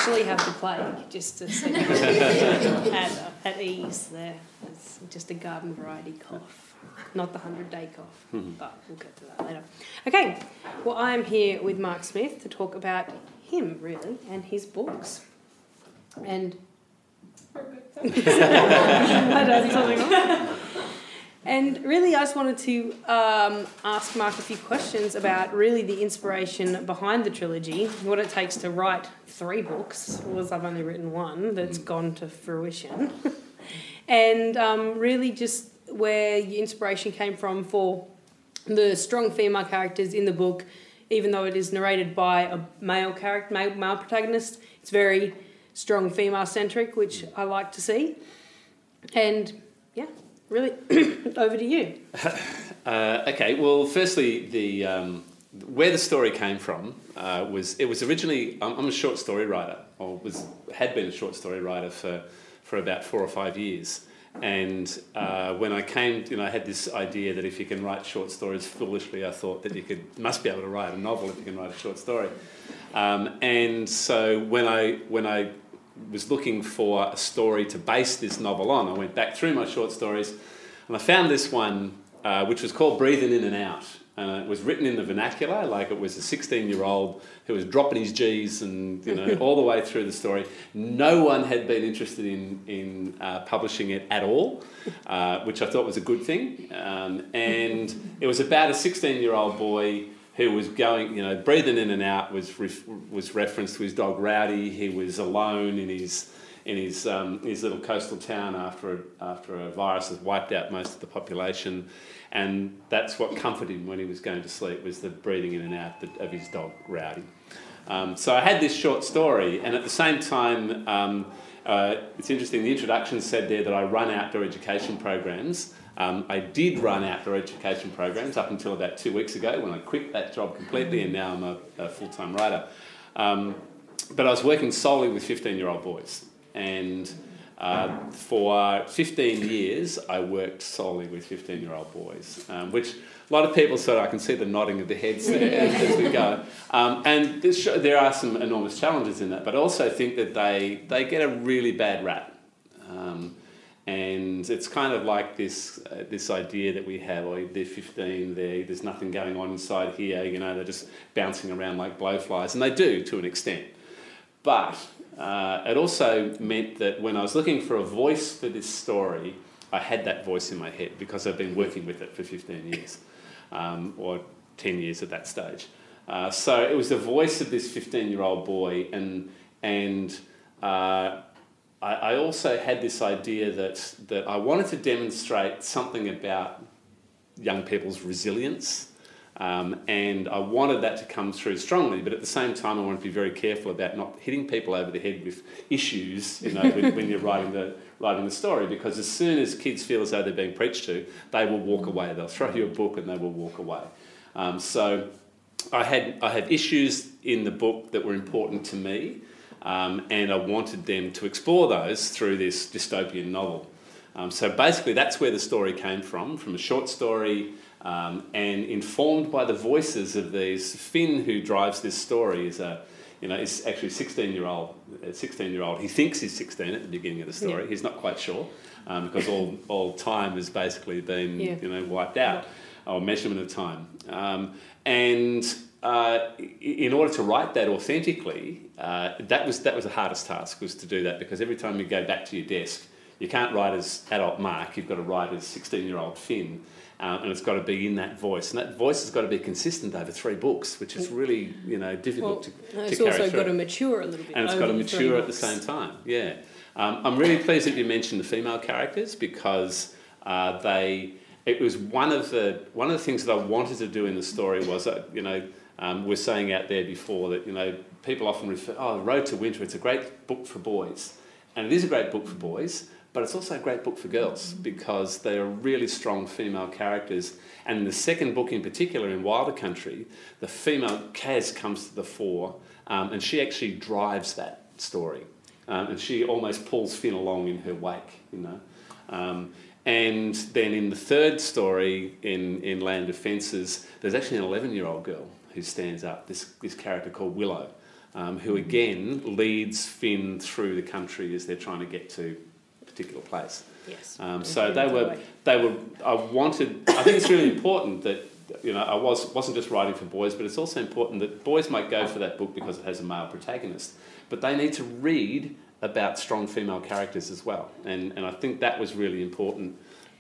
actually have the plague, just to set you at ease there. It's just a garden variety cough, not the 100-day cough, but we'll get to that later. Okay, well, I'm here with Mark Smith to talk about him, really, and his books. And... And really, I just wanted to ask Mark a few questions about really the inspiration behind the trilogy, what it takes to write 3 books, because I've only written 1 that's gone to fruition, and really just where your inspiration came from for the strong female characters in the book. Even though it is narrated by a male character, male protagonist, it's very strong female-centric, which I like to see. And, yeah, really, over to you. Okay, well, firstly, where the story came from was originally... I'm a short story writer, or had been a short story writer for about 4 or 5 years. And when I came, I had this idea that if you can write short stories foolishly, I thought that you must be able to write a novel if you can write a short story. And so when I was looking for a story to base this novel on, I went back through my short stories and I found this one which was called Breathing In and Out. And it was written in the vernacular, like it was a 16-year-old who was dropping his G's and, all the way through the story. No one had been interested in publishing it at all, which I thought was a good thing. And it was about a 16-year-old boy who was going, breathing in and out was reference to his dog Rowdy. He was alone in his little coastal town after a virus has wiped out most of the population. And that's what comforted him when he was going to sleep, was the breathing in and out of his dog, Rowdy. So I had this short story, and at the same time, it's interesting, the introduction said there that I run outdoor education programs. I did run outdoor education programs up until about 2 weeks ago when I quit that job completely, and now I'm a full-time writer. But I was working solely with 15-year-old boys, and... for 15 years, I worked solely with 15-year-old boys, which a lot of people I can see the nodding of the heads there as we go. And there are some enormous challenges in that, but I also think that they get a really bad rap. And it's kind of like this idea that we have, they're 15, there's nothing going on inside here, they're just bouncing around like blowflies, and they do to an extent. But... it also meant that when I was looking for a voice for this story, I had that voice in my head because I've been working with it for 15 years, or 10 years at that stage. So it was the voice of this 15-year-old boy, and I also had this idea that I wanted to demonstrate something about young people's resilience. And I wanted that to come through strongly, but at the same time I wanted to be very careful about not hitting people over the head with issues, when you're writing the story, because as soon as kids feel as though they're being preached to, they will walk away. They'll throw you a book and they will walk away. So I had issues in the book that were important to me, and I wanted them to explore those through this dystopian novel. So basically that's where the story came from a short story. And informed by the voices of these, Finn, who drives this story, is actually a 16-year-old. He thinks he's 16 at the beginning of the story. Yeah. He's not quite sure, because all time has basically been wiped out, or measurement of time. And in order to write that authentically, that was the hardest task, was to do that, because every time you go back to your desk, you can't write as adult Mark. You've got to write as 16-year-old Finn. And it's got to be in that voice. And that voice has got to be consistent over 3 books, which is really, difficult to carry through. It's also got to mature a little bit. And it's got to mature at the same time, yeah. I'm really pleased that you mentioned the female characters, because it was one of the things that I wanted to do in the story was, we're saying out there before that, people often refer, Road to Winter, it's a great book for boys. And it is a great book for boys, but it's also a great book for girls, because they are really strong female characters. And in the second book in particular, in Wilder Country, the female Kaz comes to the fore, and she actually drives that story. And she almost pulls Finn along in her wake, And then in the third story, in Land of Fences, there's actually an 11-year-old girl who stands up, this character called Willow. who again leads Finn through the country as they're trying to get to a particular place. Yes. So they were. I think it's really important that, you know, I wasn't just writing for boys, but it's also important that boys might go for that book because it has a male protagonist, but they need to read about strong female characters as well, and I think that was really important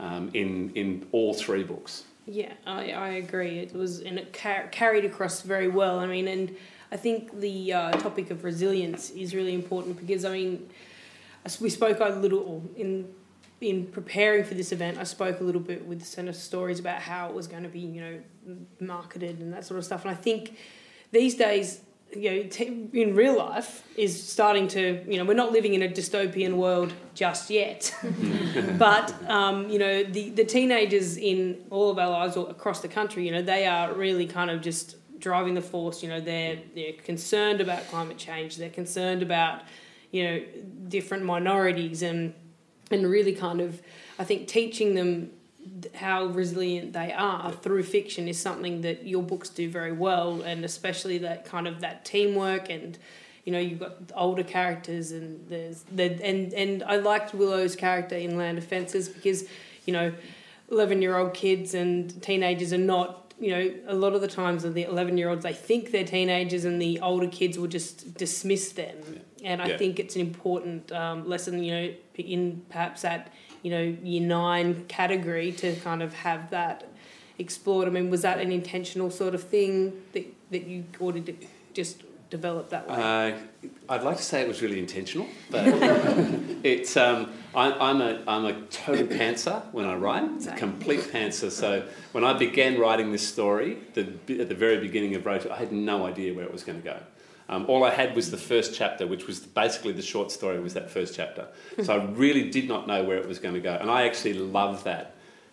in all three books. Yeah, I agree. It was, and it carried across very well. I mean, and I think the topic of resilience is really important because, I mean, we spoke a little in preparing for this event. I spoke a little bit with Centre Stories about how it was going to be, you know, marketed and that sort of stuff. And I think these days, you know, in real life is starting to, you know, we're not living in a dystopian world just yet, but you know, the teenagers in all of our lives across the country, you know, they are really kind of just driving the force. You know, they're concerned about climate change. They're concerned about, you know, different minorities and really kind of, I think, teaching them how resilient they are through fiction is something that your books do very well, and especially that kind of that teamwork, and you know, you've got older characters, and and I liked Willow's character in Land of Fences because, you know, 11-year-old kids and teenagers are not, you know, a lot of the times the 11-year-olds, they think they're teenagers and the older kids will just dismiss them. And I think it's an important lesson, you know, in perhaps that, you know, year 9 category to kind of have that explored. I mean, was that an intentional sort of thing that you ordered to just develop that way? I'd like to say it was really intentional, but it's I'm a total pantser when I write. Same. A complete pantser. So when I began writing this story, at the very beginning of Road, I had no idea where it was going to go. All I had was the first chapter, which was basically the short story, was that first chapter. So I really did not know where it was going to go. And I actually love that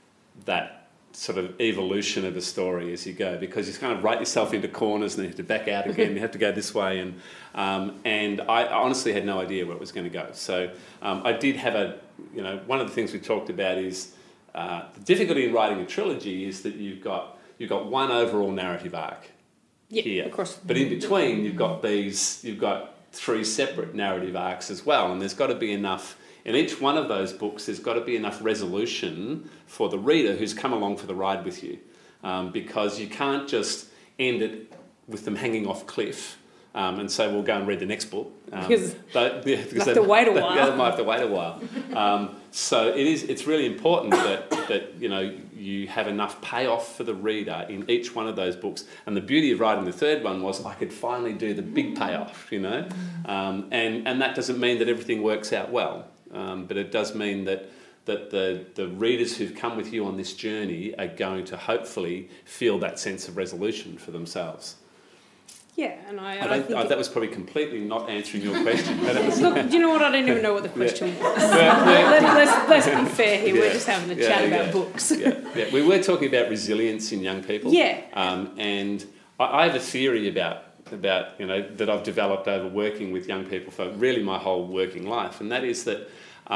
sort of evolution of a story as you go, because you kind of write yourself into corners and then you have to back out again, you have to go this way. And I honestly had no idea where it was going to go. So I did have one of the things we talked about is the difficulty in writing a trilogy is that you've got one overall narrative arc. Here. But in between you've got 3 separate narrative arcs as well, and there's got to be enough in each one of those books. There's got to be enough resolution for the reader who's come along for the ride with you, because you can't just end it with them hanging off a cliff and say, we'll go and read the next book. Because they have to wait a while. Yeah, they might have to wait a while. So it's really important that you know, you have enough payoff for the reader in each one of those books. And the beauty of writing the third one was I could finally do the big payoff, you know. And that doesn't mean that everything works out well, but it does mean that the readers who've come with you on this journey are going to hopefully feel that sense of resolution for themselves. Yeah, and I think that was probably completely not answering your question. Look, do you know what? I don't even know what the question was. Let's be fair here. We're just having a chat about books. Yeah. We were talking about resilience in young people. Yeah. And I have a theory about you know, that I've developed over working with young people for really my whole working life, and that is that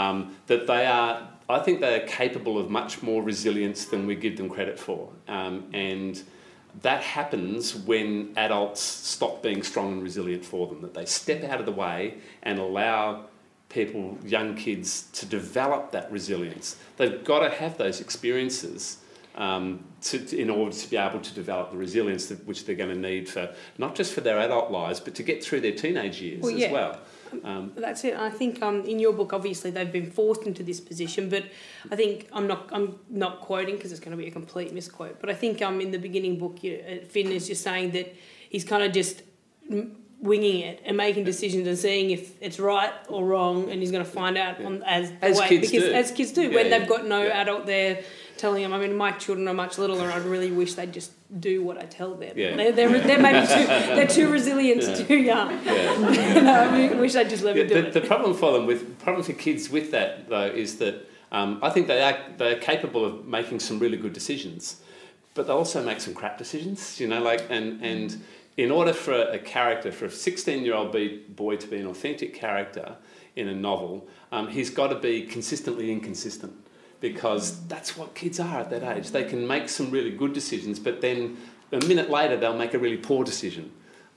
I think they are capable of much more resilience than we give them credit for, and that happens when adults stop being strong and resilient for them, that they step out of the way and allow people, young kids, to develop that resilience. They've got to have those experiences in order to be able to develop the resilience which they're going to need for not just for their adult lives, but to get through their teenage years as well. That's it. I think in your book, obviously they've been forced into this position, but I think I'm not quoting because it's going to be a complete misquote. But I think in the beginning book, Finn is just saying that he's kind of just winging it and making decisions and seeing if it's right or wrong, and he's going to find out as kids do when they've got no adult there telling them. I mean, my children are much littler, and I really wish they'd just do what I tell them. Yeah. They're maybe they're too resilient, too young. I wish they'd just let me do it. The problem for kids with that though is that I think they're capable of making some really good decisions, but they also make some crap decisions. You know, and in order for a 16-year-old boy to be an authentic character in a novel, he's got to be consistently inconsistent. Because that's what kids are at that age. They can make some really good decisions, but then a minute later they'll make a really poor decision.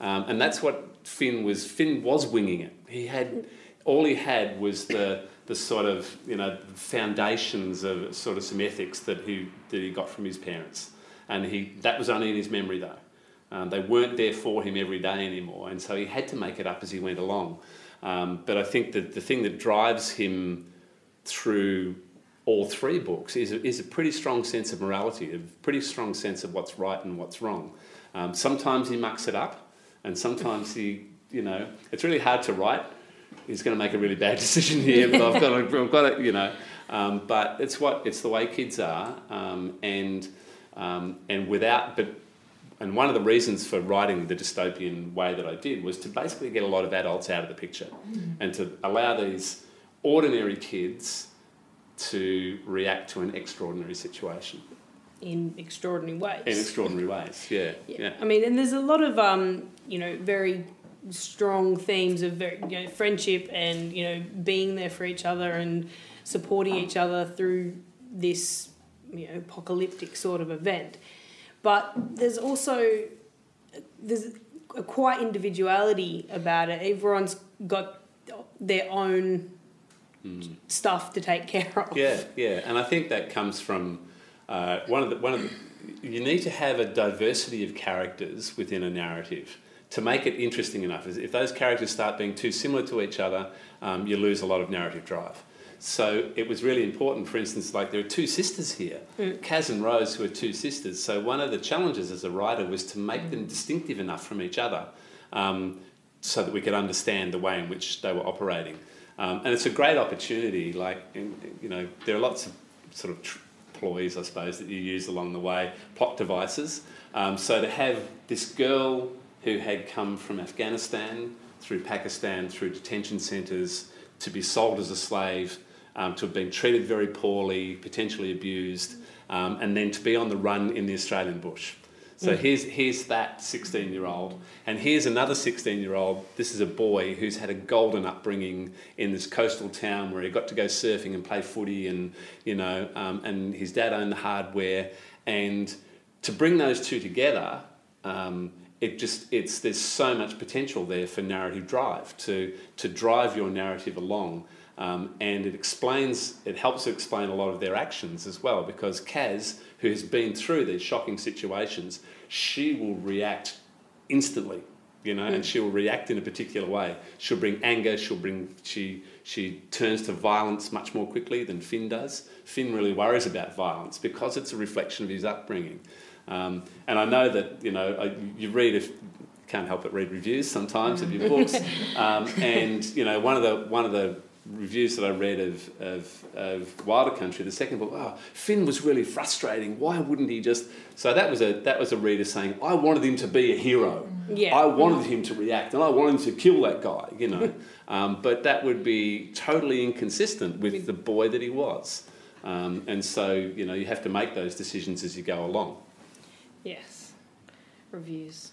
And that's what Finn was. Finn was winging it. All he had was the sort of, foundations of sort of some ethics that he got from his parents. And that was only in his memory though. They weren't there for him every day anymore, and so he had to make it up as he went along. But I think that the thing that drives him through all three books is a pretty strong sense of morality, a pretty strong sense of what's right and what's wrong. Sometimes he mucks it up, and sometimes it's really hard to write. He's going to make a really bad decision here, but I've got to, but it's the way kids are, and one of the reasons for writing the dystopian way that I did was to basically get a lot of adults out of the picture and to allow these ordinary kids to react to an extraordinary situation. In extraordinary ways. In extraordinary ways, yeah. I mean, and there's a lot of, very strong themes of friendship and, being there for each other and supporting each other through this, apocalyptic sort of event. But there's also, there's a quiet individuality about it. Everyone's got their own stuff to take care of. Yeah, and I think that comes from one of the you need to have a diversity of characters within a narrative to make it interesting enough. If those characters start being too similar to each other, you lose a lot of narrative drive. So it was really important, for instance, like there are two sisters here, Kaz and Rose, who are two sisters. So one of the challenges as a writer was to make them distinctive enough from each other so that we could understand the way in which they were operating. And it's a great opportunity. There are lots of sort of ploys, I suppose, that you use along the way, plot devices. So to have this girl who had come from Afghanistan, through Pakistan, through detention centres, to be sold as a slave, to have been treated very poorly, potentially abused, and then to be on the run in the Australian bush. So here's that 16-year-old, and here's another 16-year-old. This is a boy who's had a golden upbringing in this coastal town where he got to go surfing and play footy, and and his dad owned the hardware. And to bring those two together, there's so much potential there for narrative drive to drive your narrative along. And it helps to explain a lot of their actions as well, because Kaz, who has been through these shocking situations, she will react instantly, and she will react in a particular way. She'll bring anger, she turns to violence much more quickly than Finn does. Finn really worries about violence because it's a reflection of his upbringing. And I know that, you can't help but read reviews sometimes of your books. And, one of the reviews that I read of Wilder Country, the second book, Finn was really frustrating. Why wouldn't he just... So that was a reader saying, I wanted him to be a hero. Yeah. I wanted him to react and I wanted him to kill that guy, But that would be totally inconsistent with the boy that he was. And so, you have to make those decisions as you go along. Yes. Reviews.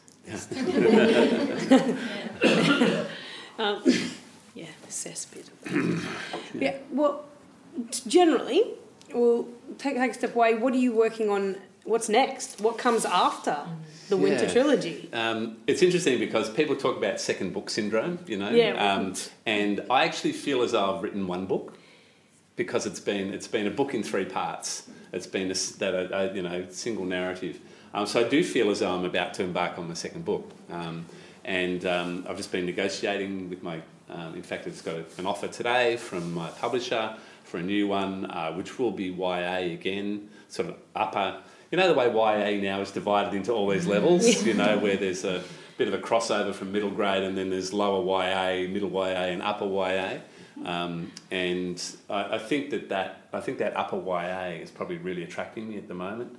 The cesspit. Yeah, well, generally, we'll take a step away. What are you working on? What's next? What comes after the Winter Trilogy? It's interesting because people talk about second book syndrome, and I actually feel as though I've written one book because it's been a book in three parts. It's been a single narrative. So I do feel as though I'm about to embark on my second book. And I've just been negotiating with my... in fact, I've just got an offer today from my publisher for a new one, which will be YA again, sort of upper... the way YA now is divided into all these levels, where there's a bit of a crossover from middle grade and then there's lower YA, middle YA and upper YA. And I think that upper YA is probably really attracting me at the moment.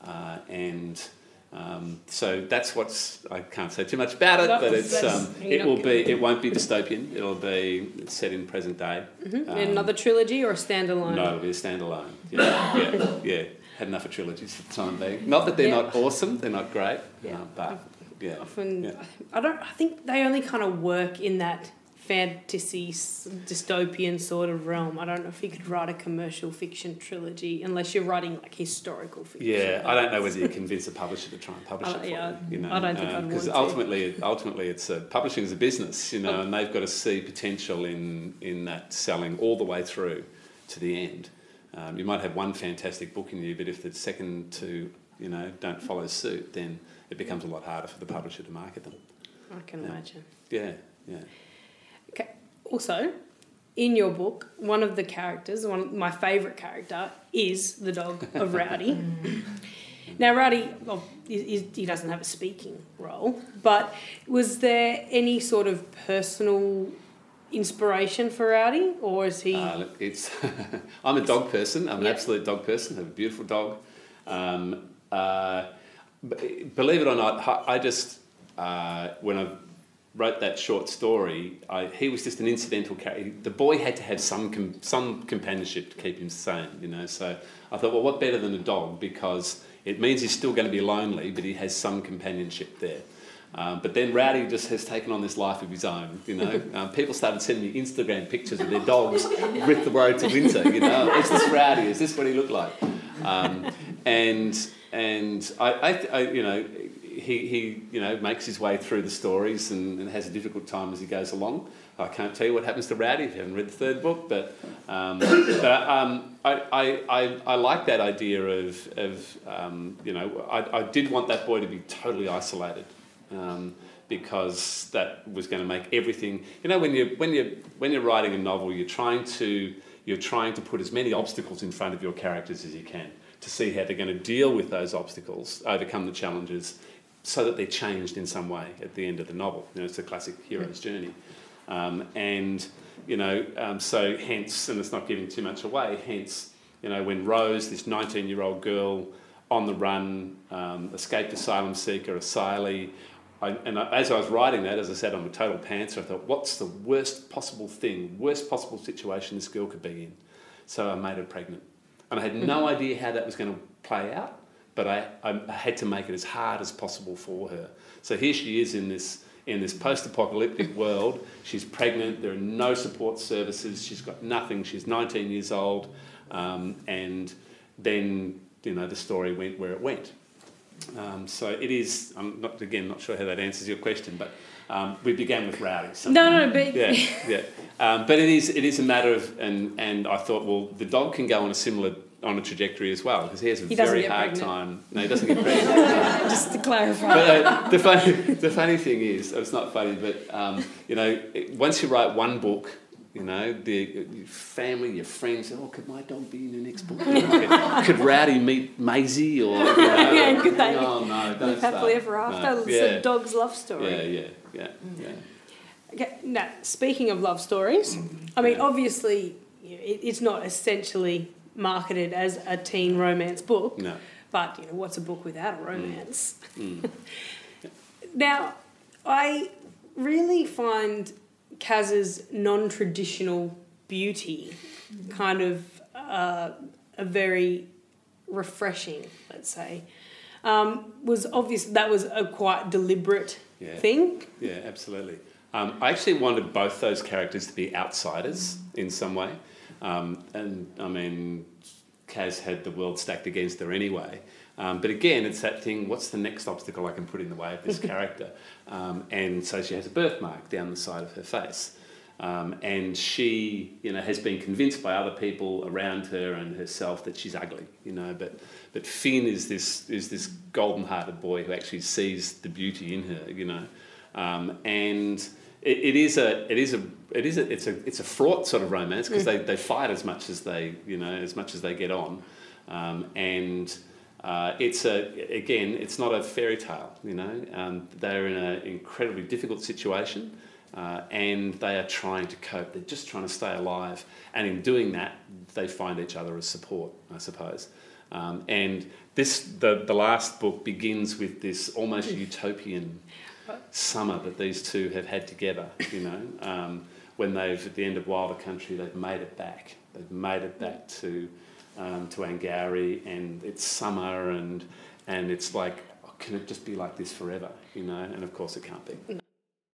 So that's I can't say too much about it, but it won't be dystopian. It'll be set in present day. Another trilogy or a standalone? No, it'll be a standalone. Yeah. Had enough of trilogies for the time being. Not that they're not awesome, they're not great, but I think they only kind of work in that fantasy dystopian sort of realm. I don't know if you could write a commercial fiction trilogy unless you're writing like historical fiction. Yeah, I don't know whether you convince a publisher to try and publish it for you. You know, I don't think I'd want because to. ultimately, it's publishing is a business, you know, and they've got to see potential in that selling all the way through to the end. You might have one fantastic book in you, but if the second two, you know, don't follow suit, then it becomes a lot harder for the publisher to market them. I can imagine. Yeah. Okay. Also, in your book, one of the characters, my favourite character, is the dog of Rowdy. Now, Rowdy, he doesn't have a speaking role, but was there any sort of personal inspiration for Rowdy, or is he? Look, it's I'm a dog person. I'm an Yep. absolute dog person. I have a beautiful dog. Believe it or not, I just when I wrote that short story, he was just an incidental character. The boy had to have some companionship to keep him sane, you know. So I thought, well, what better than a dog, because it means he's still going to be lonely, but he has some companionship there. But then Rowdy just has taken on this life of his own, you know. People started sending me Instagram pictures of their dogs with the road to winter, you know. Is this Rowdy? Is this what he looked like? And I you know, he you know, makes his way through the stories and has a difficult time as he goes along. I can't tell you what happens to Rowdy if you haven't read the third book, but I like that idea of you know, I did want that boy to be totally isolated. Because that was going to make everything. You know, when you're writing a novel, you're trying to put as many obstacles in front of your characters as you can to see how they're going to deal with those obstacles, overcome the challenges, so that they're changed in some way at the end of the novel. You know, it's a classic hero's journey, and you know, so hence, and it's not giving too much away. Hence, you know, when Rose, this 19-year-old girl on the run, escaped asylum seeker, asylee. As I was writing that, as I said, I'm a total pantser. I thought, what's the worst possible situation this girl could be in? So I made her pregnant. And I had no idea how that was going to play out, but I had to make it as hard as possible for her. So here she is in this post-apocalyptic world. She's pregnant. There are no support services. She's got nothing. She's 19 years old. And then, you know, the story went where it went. So it is. I'm not sure how that answers your question, but we began with Rowdy. No, but yeah. But it is a matter of, and I thought, well, the dog can go on a trajectory as well, because he has a very hard time. No, he doesn't get pregnant. Just to clarify. But the funny thing is, it's not funny, but you know, once you write one book, you know, your family, your friends say, oh, could my dog be in the next book? Could Rowdy meet Maisie? Or, you know, yeah, could they no, don't start. happily ever after? No. It's a dog's love story. Yeah. Okay, now, speaking of love stories, I mean, obviously, it's not essentially marketed as a teen romance book, No. but, you know, what's a book without a romance? Now, I really find Kaz's non-traditional beauty kind of a very refreshing, let's say. Was obvious that was a quite deliberate thing. Yeah, absolutely. I actually wanted both those characters to be outsiders in some way. And, I mean, Kaz had the world stacked against her anyway. But again, it's that thing, what's the next obstacle I can put in the way of this character? And so she has a birthmark down the side of her face. And she, you know, has been convinced by other people around her and herself that she's ugly, you know. But Finn is this golden-hearted boy who actually sees the beauty in her, you know. And it's a fraught sort of romance, because they fight as much as they get on, and it's not a fairy tale, you know. They're in an incredibly difficult situation, and they are trying to cope. They're just trying to stay alive, and in doing that, they find each other as support, I suppose. And the last book begins with this almost utopian summer that these two have had together, you know, when they've, at the end of Wilder Country, they've made it back. They've made it back to Angourie, and it's summer, and it's like, oh, can it just be like this forever, you know? And of course it can't be. No.